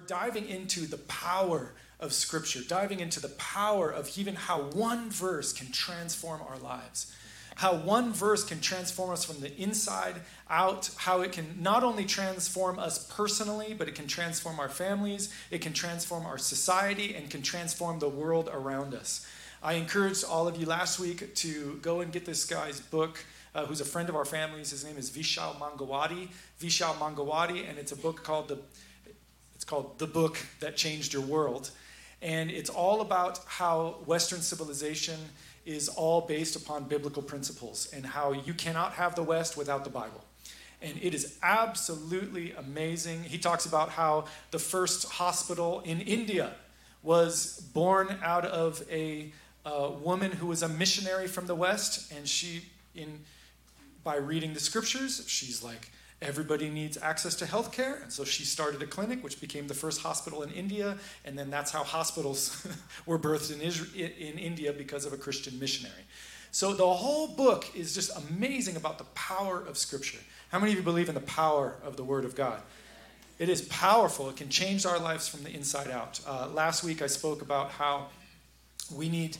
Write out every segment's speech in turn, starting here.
diving into the power of Scripture, diving into the power of even how one verse can transform our lives. How one verse can transform us from the inside out, how it can not only transform us personally, but it can transform our families, it can transform our society, and can transform the world around us. I encouraged all of you last week to go and get this guy's book, who's a friend of our family's. His name is Vishal Mangawadi, and it's a book called The Book That Changed Your World. And it's all about how Western civilization is all based upon biblical principles and how you cannot have the West without the Bible. And it is absolutely amazing. He talks about how the first hospital in India was born out of a woman who was a missionary from the West, and by reading the scriptures, she's like, everybody needs access to health care, and so she started a clinic, which became the first hospital in India, and then that's how hospitals were birthed in India because of a Christian missionary. So the whole book is just amazing about the power of Scripture. How many of you believe in the power of the Word of God? It is powerful. It can change our lives from the inside out. Last week I spoke about how we need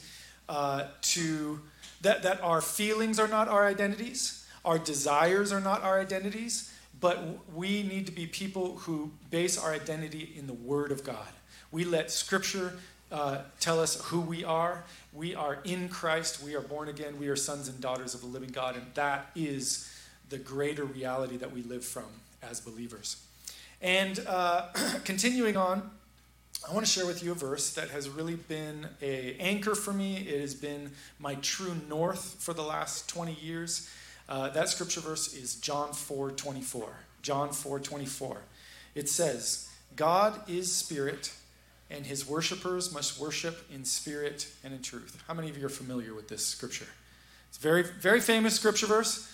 that our feelings are not our identities, our desires are not our identities, but we need to be people who base our identity in the Word of God. We let Scripture tell us who we are. We are in Christ. We are born again. We are sons and daughters of the living God, and that is the greater reality that we live from as believers. And continuing on, I want to share with you a verse that has really been an anchor for me. It has been my true north for the last 20 years. That scripture verse is John 4:24. John 4:24. It says, God is spirit, and his worshipers must worship in spirit and in truth. How many of you are familiar with this scripture? It's a very, very famous scripture verse.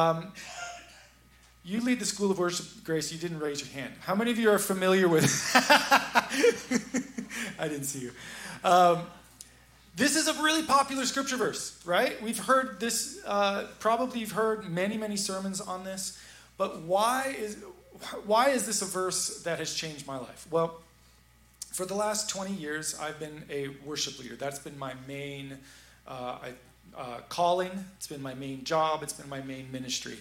You lead the School of Worship, Grace. You didn't raise your hand. How many of you are familiar with I didn't see you. This is a really popular scripture verse, right? We've heard this, probably you've heard many, many sermons on this. But why is this a verse that has changed my life? Well, for the last 20 years, I've been a worship leader. That's been my main calling. It's been my main job. It's been my main ministry.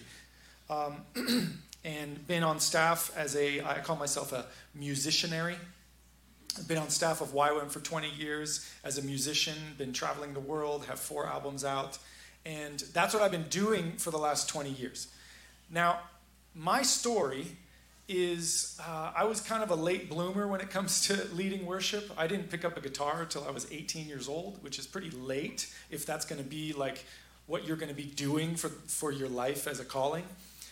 And been on staff I call myself a musicianary. I've been on staff of YWAM for 20 years as a musician, been traveling the world, have 4 albums out. And that's what I've been doing for the last 20 years. Now, my story is I was kind of a late bloomer when it comes to leading worship. I didn't pick up a guitar until I was 18 years old, which is pretty late if that's going to be like what you're going to be doing for your life as a calling.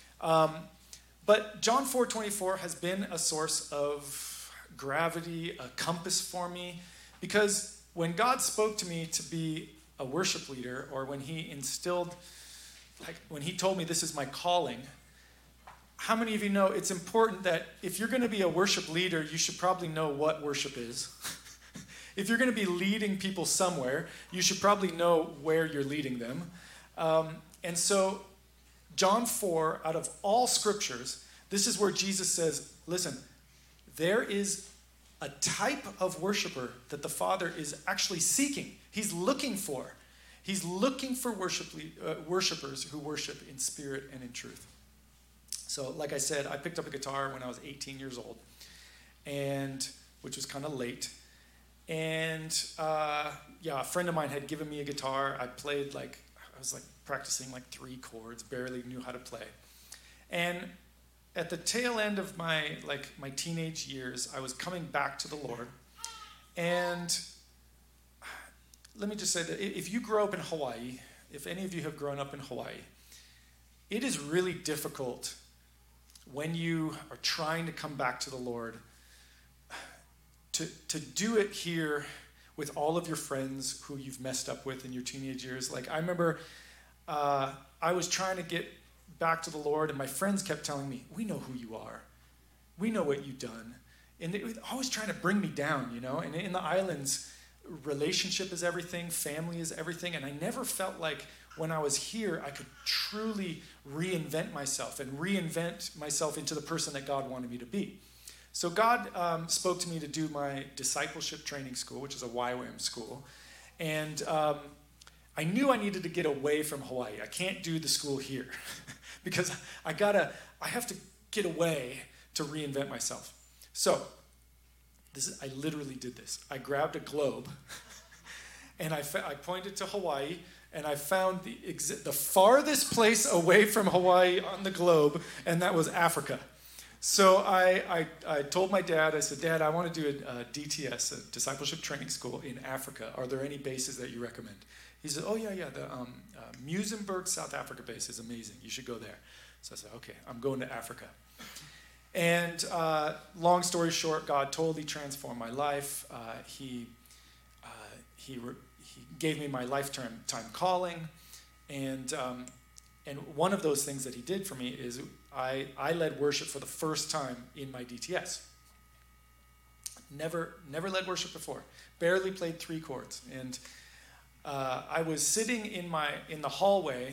But John 4:24 has been a source of gravity, a compass for me, because when God spoke to me to be a worship leader, or when he when he told me this is my calling, how many of you know it's important that if you're going to be a worship leader, you should probably know what worship is. If you're going to be leading people somewhere, you should probably know where you're leading them. And so John 4, out of all scriptures, this is where Jesus says, listen, there is a type of worshiper that the Father is actually seeking. He's looking for. He's looking for worshipers who worship in spirit and in truth. So, like I said, I picked up a guitar when I was 18 years old, which was kind of late. And a friend of mine had given me a guitar. I was practicing 3 chords, barely knew how to play. And at the tail end of my teenage years, I was coming back to the Lord. And let me just say that if you grow up in Hawaii, if any of you have grown up in Hawaii, it is really difficult when you are trying to come back to the Lord to do it here with all of your friends who you've messed up with in your teenage years. I remember I was trying to get back to the Lord, and my friends kept telling me, we know who you are. We know what you've done. And they were always trying to bring me down, And in the islands, relationship is everything, family is everything, and I never felt like when I was here, I could truly reinvent myself into the person that God wanted me to be. So God spoke to me to do my discipleship training school, which is a YWAM school. And I knew I needed to get away from Hawaii. I can't do the school here because I have to get away to reinvent myself. So I literally did this. I grabbed a globe and I pointed to Hawaii, and I found the farthest place away from Hawaii on the globe, and that was Africa. So I told my dad, I said, Dad, I want to do a DTS, a discipleship training school in Africa. Are there any bases that you recommend? He said, oh, yeah, the Muizenberg, South Africa base is amazing. You should go there. So I said, okay, I'm going to Africa. And long story short, God totally transformed my life. He gave me my lifetime calling. And one of those things that he did for me is I led worship for the first time in my DTS. Never led worship before. Barely played 3 chords. And I was sitting in the hallway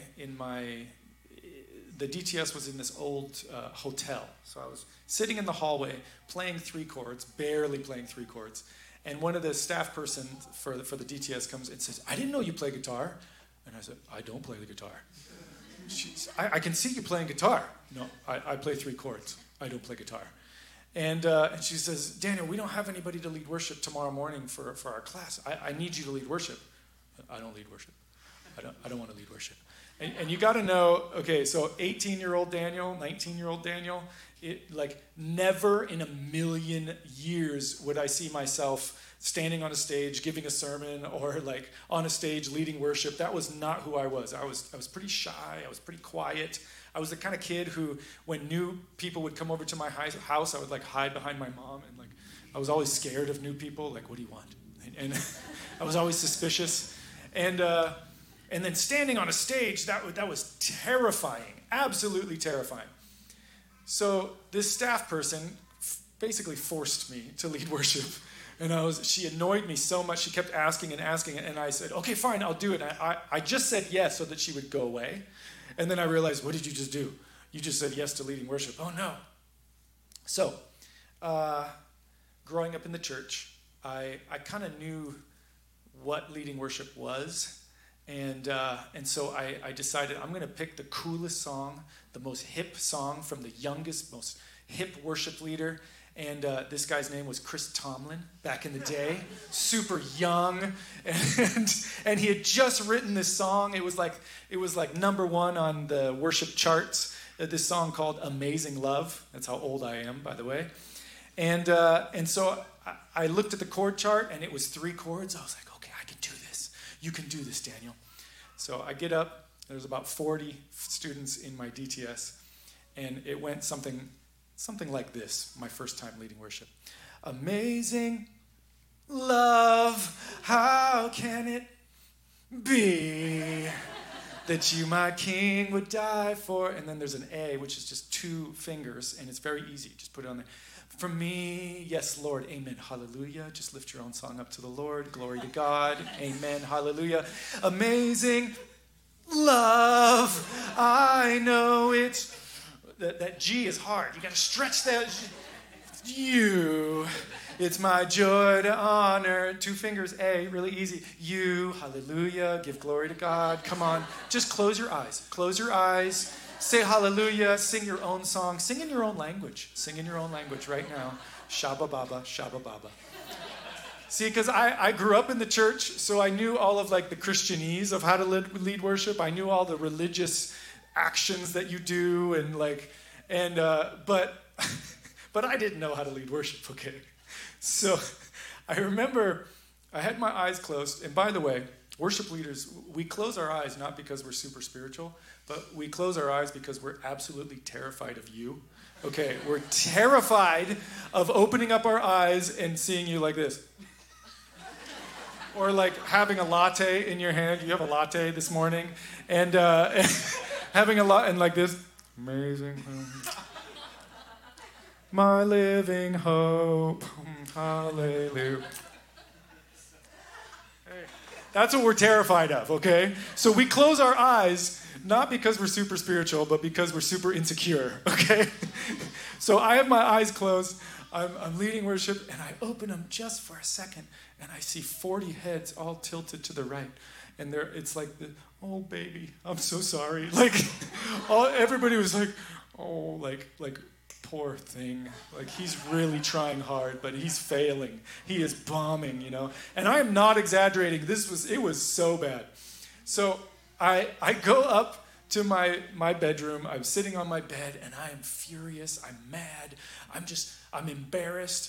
the DTS was in this old hotel. So I was sitting in the hallway playing 3 chords, barely playing 3 chords. And one of the staff person for the DTS comes and says, I didn't know you play guitar. And I said, I don't play the guitar. I can see you playing guitar. No, I play 3 chords. I don't play guitar. And she says, Daniel, we don't have anybody to lead worship tomorrow morning for our class. I need you to lead worship. I don't lead worship. I don't want to lead worship. And you got to know, okay, so 18-year-old Daniel, 19-year-old Daniel, never in a million years would I see myself standing on a stage, giving a sermon, or on a stage leading worship. That was not who I was. I was pretty shy. I was pretty quiet. I was the kind of kid who, when new people would come over to my house, I would hide behind my mom, and I was always scared of new people. What do you want? And I was always suspicious. And then standing on a stage, that was terrifying, absolutely terrifying. So this staff person basically forced me to lead worship. And she annoyed me so much. She kept asking, and I said, okay, fine, I'll do it. And I just said yes so that she would go away. And then I realized, what did you just do? You just said yes to leading worship. Oh, no. So, growing up in the church, I kind of knew what leading worship was. And so I decided I'm going to pick the coolest song, the most hip song from the youngest, most hip worship leader. And this guy's name was Chris Tomlin back in the day, super young, and he had just written this song. It was like number 1 on the worship charts. This song called "Amazing Love." That's how old I am, by the way. And so I looked at the chord chart, and it was 3 chords. I was like, okay, I can do this. You can do this, Daniel. So I get up. There's about 40 students in my DTS, and it went something like this, my first time leading worship. Amazing love, how can it be that you, my king, would die for? And then there's an A, which is just 2 fingers, and it's very easy. Just put it on there. For me, yes, Lord, amen, hallelujah. Just lift your own song up to the Lord. Glory to God, amen, hallelujah. Amazing love, I know it's... That G is hard. You got to stretch that. You, it's my joy to honor. 2 fingers, A, really easy. You, hallelujah, give glory to God. Come on, just close your eyes. Close your eyes. Say hallelujah. Sing your own song. Sing in your own language. Sing in your own language right now. Shabba baba, shabba baba. See, because I grew up in the church, so I knew all of the Christianese of how to lead worship. I knew all the religious actions that you do, but I didn't know how to lead worship, okay? So I remember I had my eyes closed, and by the way, worship leaders, we close our eyes not because we're super spiritual, but we close our eyes because we're absolutely terrified of you, okay? We're terrified of opening up our eyes and seeing you like this. Or having a latte in your hand. You have a latte this morning, and having a lot, and like this, amazing, my living hope, hallelujah. That's what we're terrified of, okay? So we close our eyes, not because we're super spiritual, but because we're super insecure, okay? So I have my eyes closed. I'm leading worship, and I open them just for a second, and I see 40 heads all tilted to the right. And it's like, oh, baby, I'm so sorry. Like, everybody was like, oh, like, poor thing. Like, he's really trying hard, but he's failing. He is bombing, you know. And I am not exaggerating. It was so bad. So I go up to my bedroom. I'm sitting on my bed, and I am furious. I'm mad. I'm embarrassed.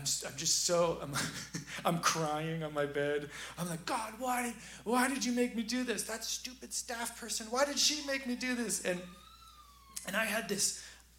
I'm crying on my bed. I'm like, God, why did you make me do this? That stupid staff person, why did she make me do this? And I had this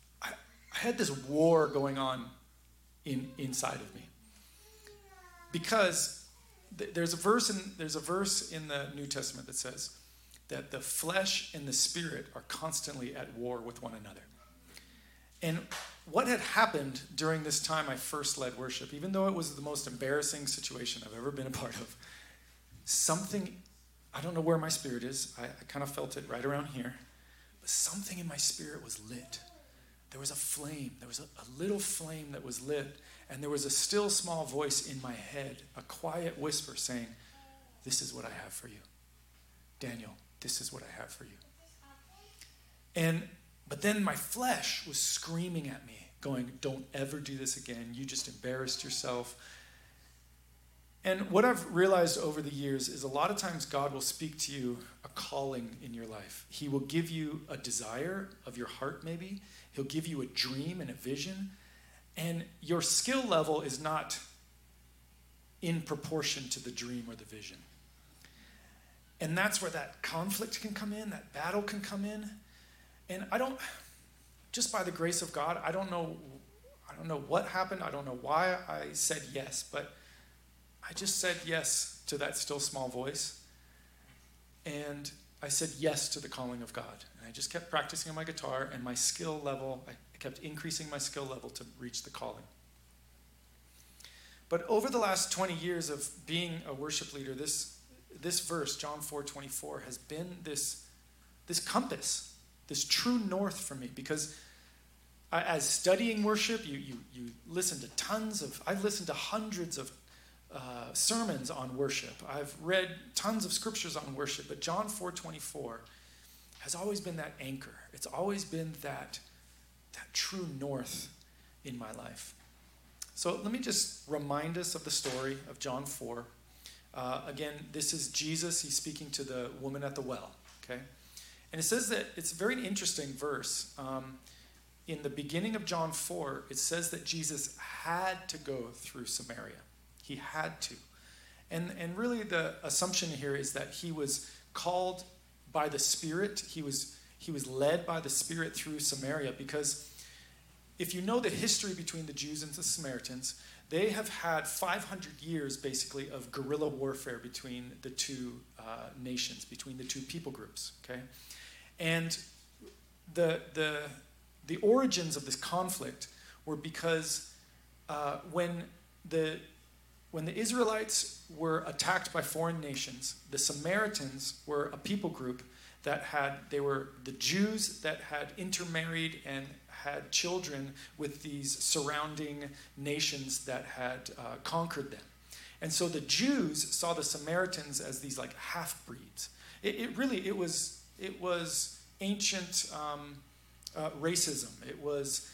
war going on inside of me. Because there's a verse in the New Testament that says that the flesh and the spirit are constantly at war with one another. And what had happened during this time I first led worship, even though it was the most embarrassing situation I've ever been a part of, something, I don't know where my spirit is, I kind of felt it right around here, but something in my spirit was lit. There was a flame, there was a little flame that was lit, and there was a still small voice in my head, a quiet whisper saying, this is what I have for you. Daniel, this is what I have for you. But then my flesh was screaming at me, going, don't ever do this again. You just embarrassed yourself. And what I've realized over the years is a lot of times God will speak to you a calling in your life. He will give you a desire of your heart maybe. He'll give you a dream and a vision. And your skill level is not in proportion to the dream or the vision. And that's where that conflict can come in, that battle can come in. And just by the grace of God, I don't know what happened. I don't know why I said yes, but I just said yes to that still small voice. And I said yes to the calling of God. And I just kept practicing on my guitar, and my skill level, I kept increasing my skill level to reach the calling. But over the last 20 years of being a worship leader, this verse, John 4:24, has been this compass, this true north for me, because as studying worship, you listen to I've listened to hundreds of sermons on worship. I've read tons of scriptures on worship, but John 4:24 has always been that anchor. It's always been that true north in my life. So let me just remind us of the story of John 4. Again, this is Jesus. He's speaking to the woman at the well, okay? And it says that it's a very interesting verse. In the beginning of John 4, it says that Jesus had to go through Samaria. He had to. And really the assumption here is that he was called by the Spirit. He was led by the Spirit through Samaria, because if you know the history between the Jews and the Samaritans, they have had 500 years basically of guerrilla warfare between the two nations, between the two people groups, okay? And the origins of this conflict were because when the Israelites were attacked by foreign nations, the Samaritans were a people group they were the Jews that had intermarried and had children with these surrounding nations that had conquered them. And so the Jews saw the Samaritans as these like half-breeds. It was ancient racism. It was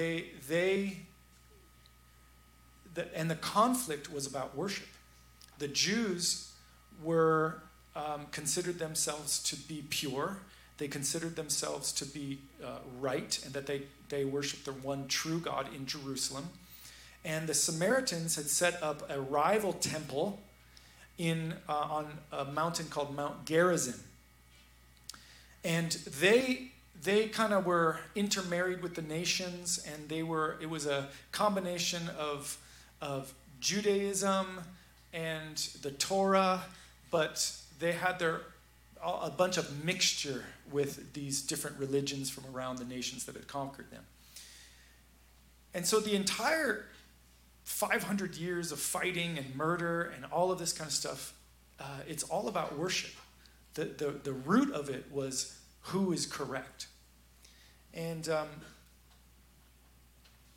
and the conflict was about worship. The Jews were considered themselves to be pure. They considered themselves to be right, and that they worshiped the one true God in Jerusalem. And the Samaritans had set up a rival temple on a mountain called Mount Gerizim. And they kind of were intermarried with the nations, and it was a combination of Judaism and the Torah, but they had a bunch of mixture with these different religions from around the nations that had conquered them. And so the entire 500 years of fighting and murder and all of this kind of stuff, it's all about worship. The root of it was who is correct. And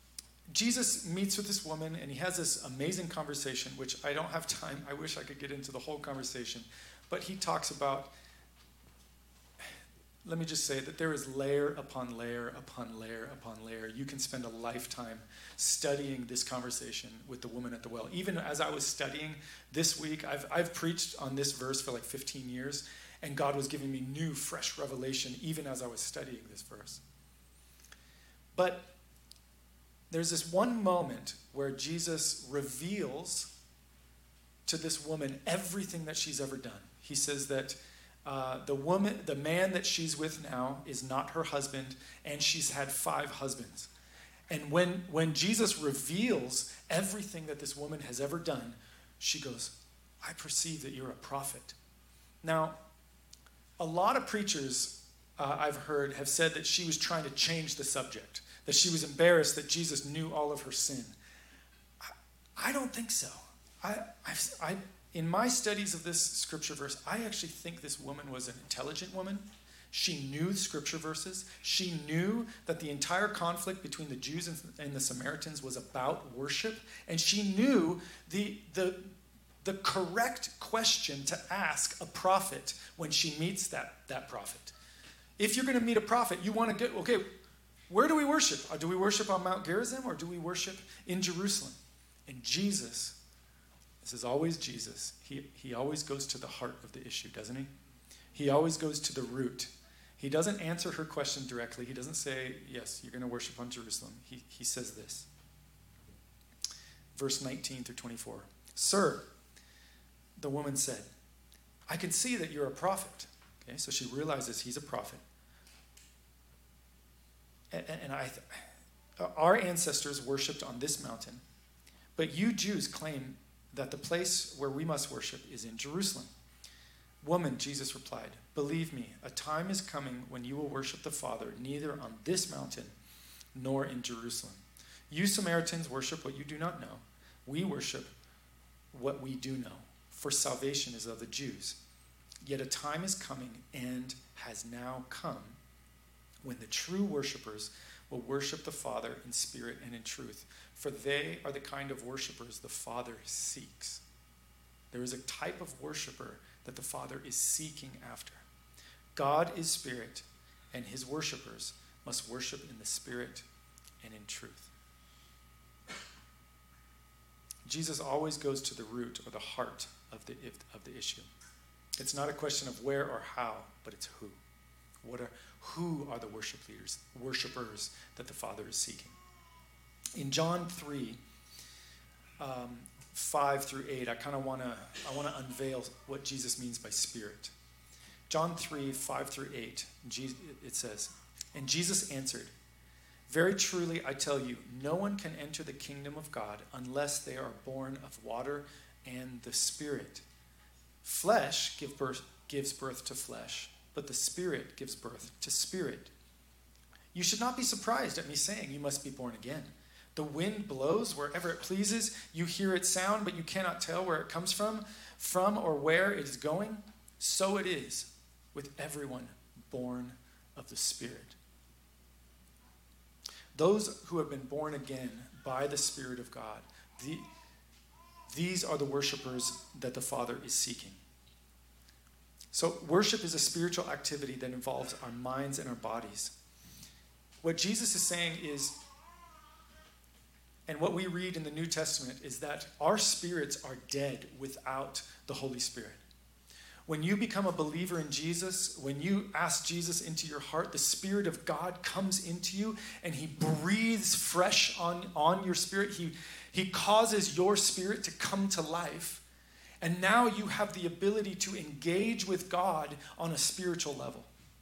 Jesus meets with this woman, and he has this amazing conversation, which I don't have time. I wish I could get into the whole conversation. But he talks about, let me just say that there is layer upon layer upon layer upon layer. You can spend a lifetime studying this conversation with the woman at the well. Even as I was studying this week, I've preached on this verse for like 15 years, and God was giving me new, fresh revelation even as I was studying this verse. But there's this one moment where Jesus reveals to this woman everything that she's ever done. He says that the man that she's with now is not her husband, and she's had 5 husbands. And when Jesus reveals everything that this woman has ever done, she goes, I perceive that you're a prophet. Now, a lot of preachers I've heard have said that she was trying to change the subject, that she was embarrassed that Jesus knew all of her sin. I don't think so. In my studies of this scripture verse, I actually think this woman was an intelligent woman. She knew scripture verses. She knew that the entire conflict between the Jews and the Samaritans was about worship. And she knew the correct question to ask a prophet when she meets that prophet. If you're going to meet a prophet, you want to get, okay, where do we worship? Do we worship on Mount Gerizim, or do we worship in Jerusalem? And Jesus, this is always Jesus. He always goes to the heart of the issue, doesn't he? He always goes to the root. He doesn't answer her question directly. He doesn't say, yes, you're going to worship on Jerusalem. He says this. Verse 19 through 24. Sir, the woman said, I can see that you're a prophet. Okay, so she realizes he's a prophet. And our ancestors worshipped on this mountain, but you Jews claim that the place where we must worship is in Jerusalem. Woman, Jesus replied, believe me, a time is coming when you will worship the Father neither on this mountain nor in Jerusalem. You Samaritans worship what you do not know. We worship what we do know, for salvation is of the Jews. Yet a time is coming and has now come when the true worshipers will worship the Father in spirit and in truth, for they are the kind of worshipers the Father seeks. There is a type of worshiper that the Father is seeking after. God is spirit, and his worshipers must worship in the spirit and in truth. Jesus always goes to the root or the heart of the issue. It's not a question of where or how, but it's who. Who are the worshipers that the Father is seeking? In John 3, 5 through 8, I want to unveil what Jesus means by spirit. John 3, 5 through 8, it says, and Jesus answered, very truly I tell you, no one can enter the kingdom of God unless they are born of water and the Spirit. Flesh gives birth to flesh, but the Spirit gives birth to spirit. You should not be surprised at me saying you must be born again. The wind blows wherever it pleases. You hear its sound, but you cannot tell where it comes from or where it is going. So it is with everyone born of the Spirit. Those who have been born again by the Spirit of God, these are the worshipers that the Father is seeking. So worship is a spiritual activity that involves our minds and our bodies. What Jesus is saying is, and what we read in the New Testament, is that our spirits are dead without the Holy Spirit. When you become a believer in Jesus, when you ask Jesus into your heart, the Spirit of God comes into you and he breathes fresh on your spirit. He causes your spirit to come to life. And now you have the ability to engage with God on a spiritual level.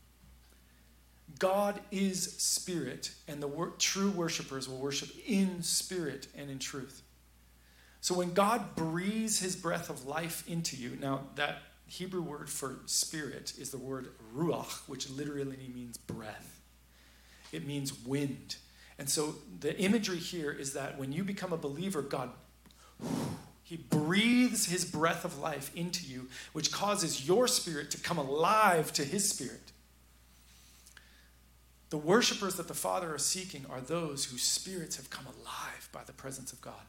God is spirit, and the true worshipers will worship in spirit and in truth. So when God breathes his breath of life into you, now that Hebrew word for spirit is the word ruach, which literally means breath. It means wind. And so the imagery here is that when you become a believer, God, he breathes his breath of life into you, which causes your spirit to come alive to his spirit. The worshipers that the Father is seeking are those whose spirits have come alive by the presence of God.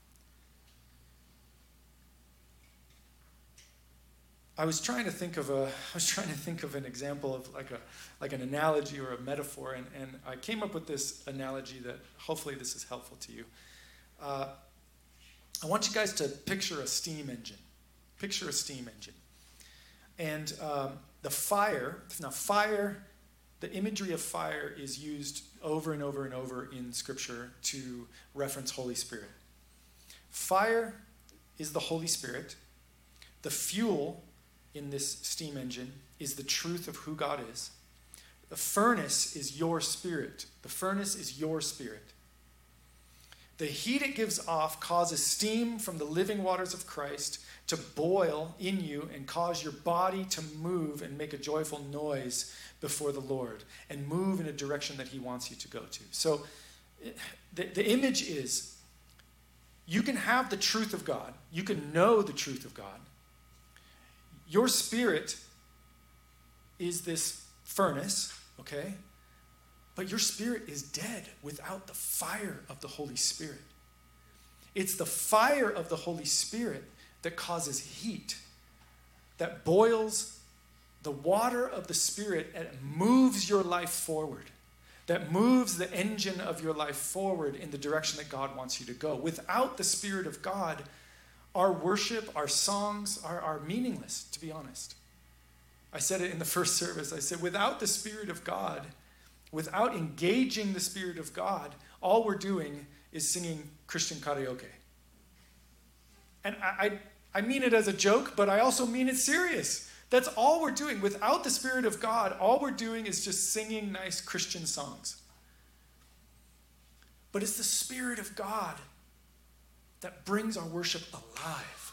I was trying to think of an example of like an analogy or a metaphor, and I came up with this analogy that hopefully this is helpful to you. I want you guys to picture a steam engine. Picture a steam engine. And the fire, the imagery of fire is used over and over and over in Scripture to reference Holy Spirit. Fire is the Holy Spirit. The fuel in this steam engine is the truth of who God is. The furnace is your spirit. The furnace is your spirit. The heat it gives off causes steam from the living waters of Christ to boil in you and cause your body to move and make a joyful noise before the Lord and move in a direction that he wants you to go to. So the image is, you can have the truth of God. You can know the truth of God. Your spirit is this furnace, okay? But your spirit is dead without the fire of the Holy Spirit. It's the fire of the Holy Spirit that causes heat, that boils the water of the Spirit and moves your life forward, that moves the engine of your life forward in the direction that God wants you to go. Without the Spirit of God, our worship, our songs are meaningless, to be honest. I said it in the first service. I said, without the Spirit of God, without engaging the Spirit of God, all we're doing is singing Christian karaoke. And I mean it as a joke, but I also mean it serious. That's all we're doing. Without the Spirit of God, all we're doing is just singing nice Christian songs. But it's the Spirit of God that brings our worship alive.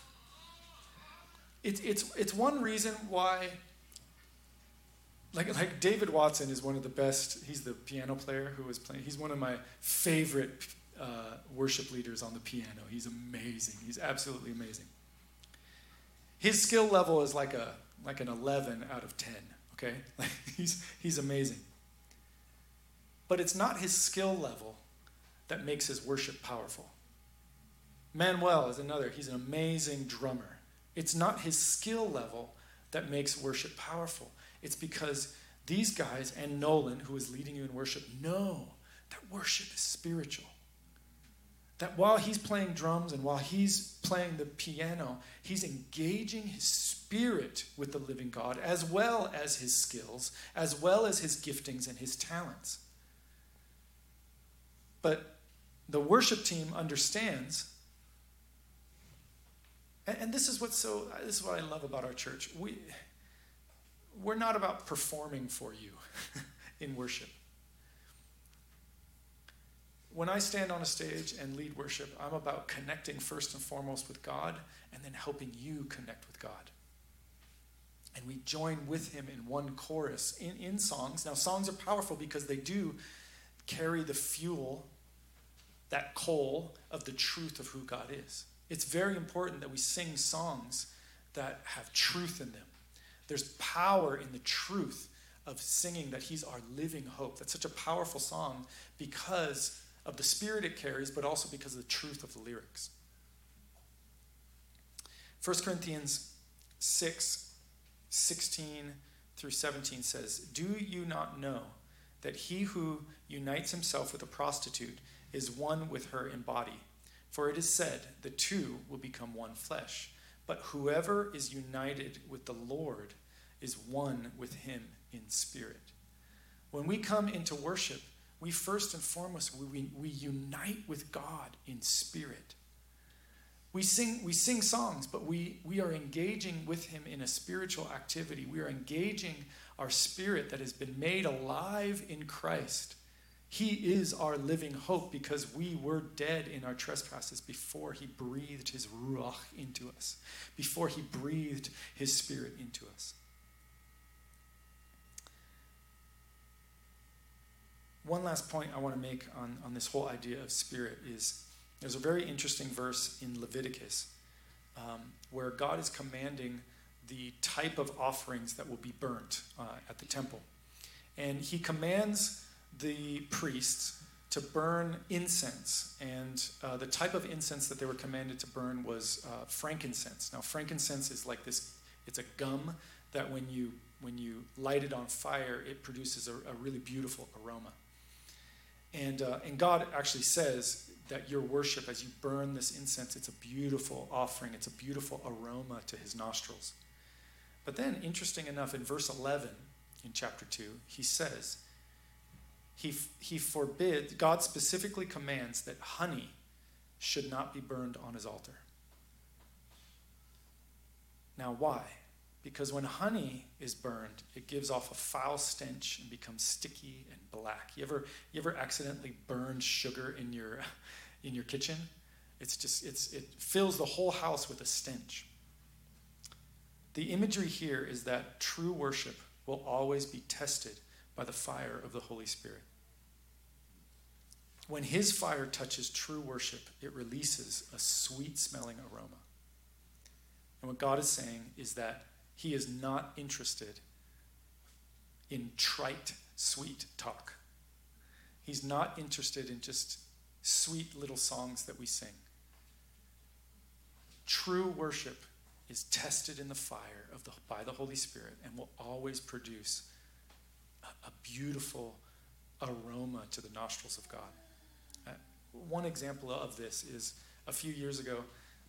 It's one reason why, like David Watson is one of the best. He's the piano player who was playing. He's one of my favorite worship leaders on the piano. He's amazing. He's absolutely amazing. His skill level is like an 11 out of 10. Okay, he's amazing. But it's not his skill level that makes his worship powerful. Manuel is another. He's an amazing drummer. It's not his skill level that makes worship powerful. It's because these guys and Nolan, who is leading you in worship, know that worship is spiritual. That while he's playing drums and while he's playing the piano, he's engaging his spirit with the living God, as well as his skills, as well as his giftings and his talents. But the worship team understands. And this is what I love about our church. We're not about performing for you in worship. When I stand on a stage and lead worship, I'm about connecting first and foremost with God and then helping you connect with God. And we join with him in one chorus in songs. Now, songs are powerful because they do carry the fuel, that coal of the truth of who God is. It's very important that we sing songs that have truth in them. There's power in the truth of singing that he's our living hope. That's such a powerful song because of the spirit it carries, but also because of the truth of the lyrics. 1 Corinthians 6:16 through 17 says, "Do you not know that he who unites himself with a prostitute is one with her in body? For it is said, the two will become one flesh. But whoever is united with the Lord is one with him in spirit." When we come into worship, we first and foremost, we unite with God in spirit. We sing songs, but we are engaging with him in a spiritual activity. We are engaging our spirit that has been made alive in Christ. He is our living hope because we were dead in our trespasses before he breathed his ruach into us, before he breathed his spirit into us. One last point I want to make on this whole idea of spirit is there's a very interesting verse in Leviticus where God is commanding the type of offerings that will be burnt at the temple. And he commands the priests to burn incense, and the type of incense that they were commanded to burn was frankincense. Now, frankincense is like this, it's a gum that when you light it on fire, it produces a really beautiful aroma. And God actually says that your worship, as you burn this incense, it's a beautiful offering, it's a beautiful aroma to his nostrils. But then, interesting enough, in verse 11 in chapter 2, he says, He forbids, God specifically commands that honey should not be burned on his altar. Now, why? Because when honey is burned, it gives off a foul stench and becomes sticky and black. You ever accidentally burned sugar in your kitchen? It fills the whole house with a stench. The imagery here is that true worship will always be tested by the fire of the Holy Spirit. When his fire touches true worship, it releases a sweet-smelling aroma. And what God is saying is that he is not interested in trite, sweet talk. He's not interested in just sweet little songs that we sing. True worship is tested in the fire by the Holy Spirit and will always produce a beautiful aroma to the nostrils of God. One example of this is a few years ago,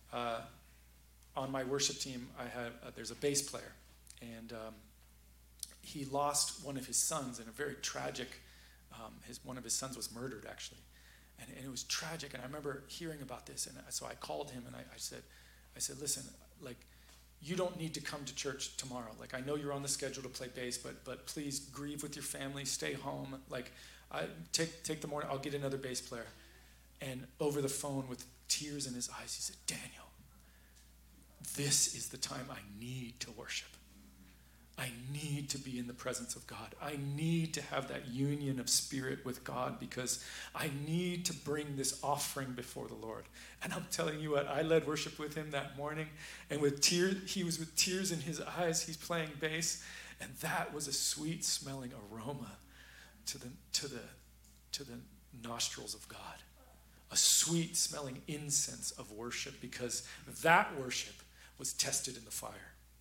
on my worship team, there's a bass player, and he lost one of his sons in a very tragic. One of his sons was murdered, actually, and it was tragic. And I remember hearing about this, and so I called him and I said, listen, like, you don't need to come to church tomorrow. Like, I know you're on the schedule to play bass, but please grieve with your family, stay home. Like, take the morning. I'll get another bass player. And over the phone, with tears in his eyes, he said, Daniel, this is the time I need to worship. I need to be in the presence of God. I need to have that union of spirit with God because I need to bring this offering before the Lord. And I'm telling you what, I led worship with him that morning, and with tears, he was with tears in his eyes. He's playing bass, and that was a sweet-smelling aroma to the nostrils of God. A sweet-smelling incense of worship, because that worship was tested in the fire.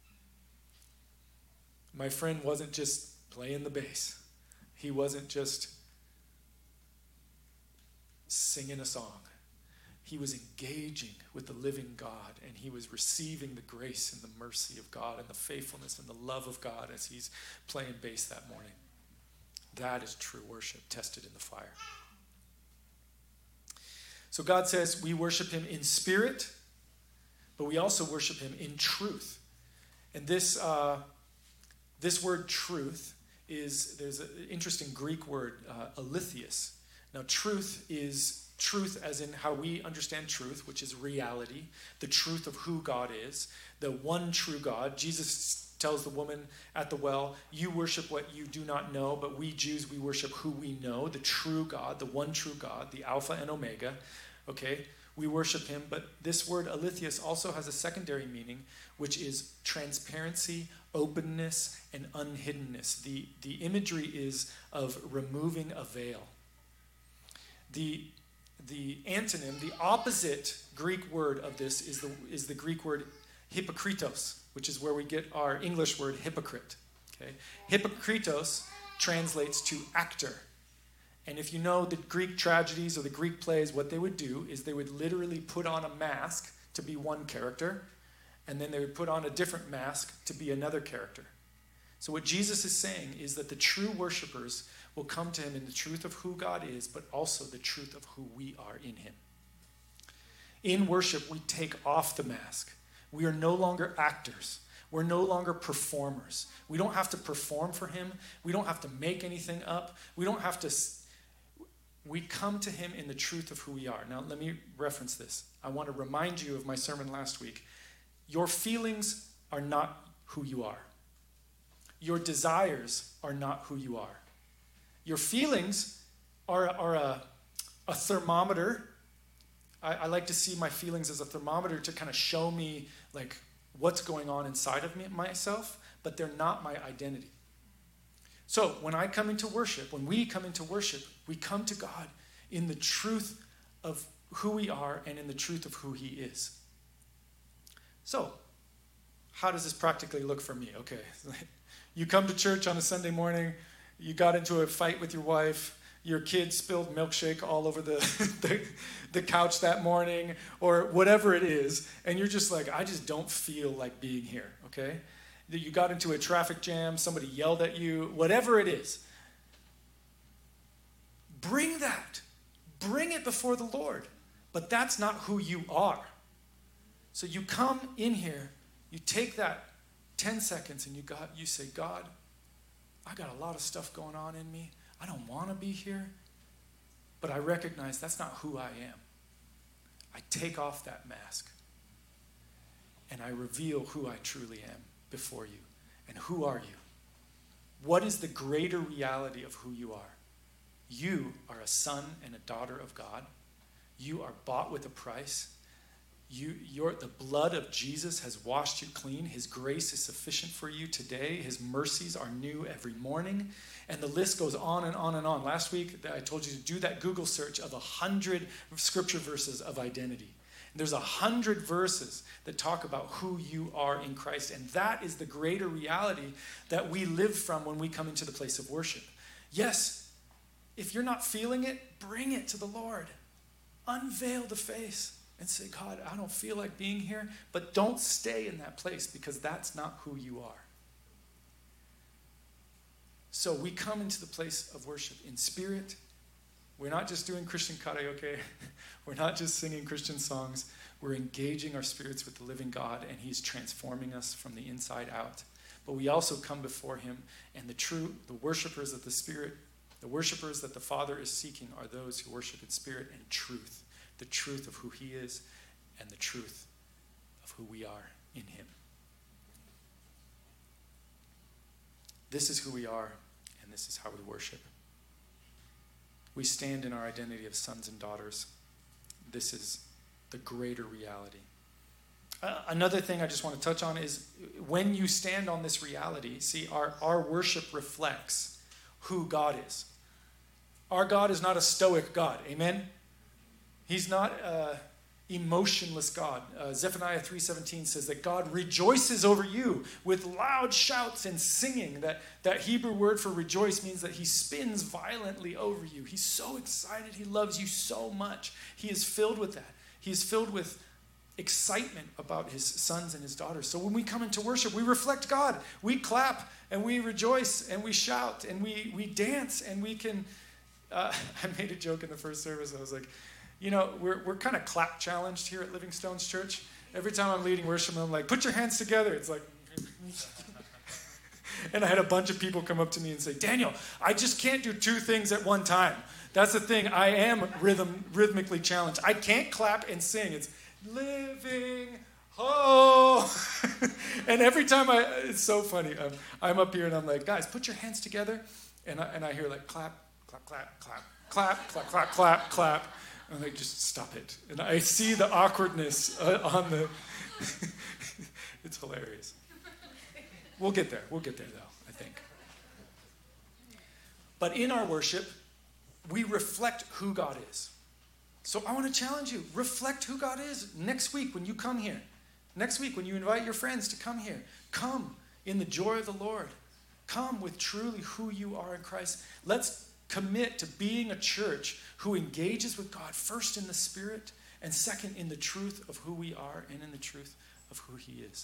My friend wasn't just playing the bass. He wasn't just singing a song. He was engaging with the living God, and he was receiving the grace and the mercy of God and the faithfulness and the love of God as he's playing bass that morning. That is true worship, tested in the fire. So God says we worship him in spirit, but we also worship him in truth. And this word truth there's an interesting Greek word, aletheos. Now, truth is truth as in how we understand truth, which is reality, the truth of who God is, the one true God. Jesus tells the woman at the well, you worship what you do not know, but we Jews, we worship who we know, the true God, the one true God, the Alpha and Omega. Okay? We worship him, but this word aletheos also has a secondary meaning, which is transparency, openness, and unhiddenness. The imagery is of removing a veil. The antonym, the opposite Greek word of this is the Greek word hypokritos, which is where we get our English word hypocrite. Okay? Hypokritos translates to actor. And if you know the Greek tragedies or the Greek plays, what they would do is they would literally put on a mask to be one character, and then they would put on a different mask to be another character. So what Jesus is saying is that the true worshipers will come to him in the truth of who God is, but also the truth of who we are in him. In worship, we take off the mask. We are no longer actors. We're no longer performers. We don't have to perform for him. We don't have to make anything up. We come to him in the truth of who we are. Now, let me reference this. I want to remind you of my sermon last week. Your feelings are not who you are. Your desires are not who you are. Your feelings are a thermometer. I like to see my feelings as a thermometer to kind of show me like what's going on inside of myself, but they're not my identity. So when I come into worship, when we come into worship, we come to God in the truth of who we are and in the truth of who he is. So, how does this practically look for me? Okay, you come to church on a Sunday morning, you got into a fight with your wife, your kid spilled milkshake all over the couch that morning, or whatever it is, and you're just like, I just don't feel like being here, okay? You got into a traffic jam, somebody yelled at you, whatever it is. Bring that. Bring it before the Lord. But that's not who you are. So you come in here, you take that 10 seconds and you say, God, I got a lot of stuff going on in me. I don't want to be here, but I recognize that's not who I am. I take off that mask and I reveal who I truly am before you. And who are you? What is the greater reality of who you are? You are a son and a daughter of God. You are bought with a price. The blood of Jesus has washed you clean. His grace is sufficient for you today. His mercies are new every morning. And the list goes on and on and on. Last week, I told you to do that Google search of 100 scripture verses of identity. And there's 100 verses that talk about who you are in Christ. And that is the greater reality that we live from when we come into the place of worship. Yes, if you're not feeling it, bring it to the Lord. Unveil the face. And say, God, I don't feel like being here, but don't stay in that place because that's not who you are. So we come into the place of worship in spirit. We're not just doing Christian karaoke. We're not just singing Christian songs. We're engaging our spirits with the living God, and he's transforming us from the inside out. But we also come before him, and the worshipers of the Spirit, the worshipers that the Father is seeking are those who worship in spirit and truth. The truth of who he is and the truth of who we are in him. This is who we are, and this is how we worship. We stand in our identity of sons and daughters. This is the greater reality. Another thing I just want to touch on is when you stand on this reality, see, our worship reflects who God is. Our God is not a stoic God. Amen? He's not an emotionless God. Zephaniah 3:17 says that God rejoices over you with loud shouts and singing. That Hebrew word for rejoice means that he spins violently over you. He's so excited. He loves you so much. He is filled with that. He is filled with excitement about his sons and his daughters. So when we come into worship, we reflect God. We clap and we rejoice and we shout and we dance and we can... I made a joke in the first service. I was like, you know, we're kind of clap challenged here at Living Stones Church. Every time I'm leading worship, I'm like, put your hands together. It's like, and I had a bunch of people come up to me and say, Daniel, I just can't do two things at one time. That's the thing. I am rhythmically challenged. I can't clap and sing. It's living oh. And every time it's so funny. I'm up here and I'm like, guys, put your hands together. And I hear like clap, clap, clap, clap, clap, clap, clap, clap, clap. I'm like, just stop it. And I see the awkwardness on the... It's hilarious. We'll get there. We'll get there, though, I think. But in our worship, we reflect who God is. So I want to challenge you. Reflect who God is next week when you come here. Next week when you invite your friends to come here. Come in the joy of the Lord. Come with truly who you are in Christ. Let's commit to being a church who engages with God first in the Spirit and second in the truth of who we are and in the truth of who he is.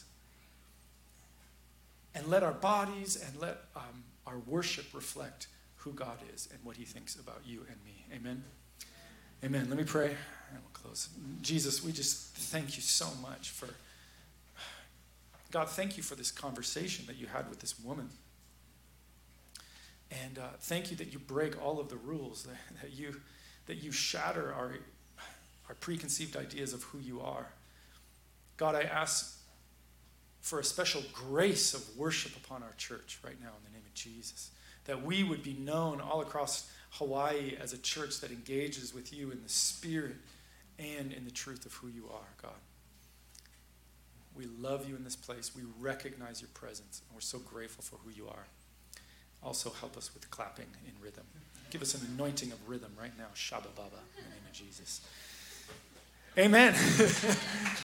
And let our bodies and let our worship reflect who God is and what he thinks about you and me. Amen? Amen. Let me pray and we'll close. Jesus, we just thank you so much for... God, thank you for this conversation that you had with this woman. And thank you that you break all of the rules, that you shatter our preconceived ideas of who you are. God, I ask for a special grace of worship upon our church right now in the name of Jesus, that we would be known all across Hawaii as a church that engages with you in the Spirit and in the truth of who you are, God. We love you in this place. We recognize your presence, and we're so grateful for who you are. also help us with clapping in rhythm. Give us an anointing of rhythm right now. Shabba Baba, in the name of Jesus. Amen.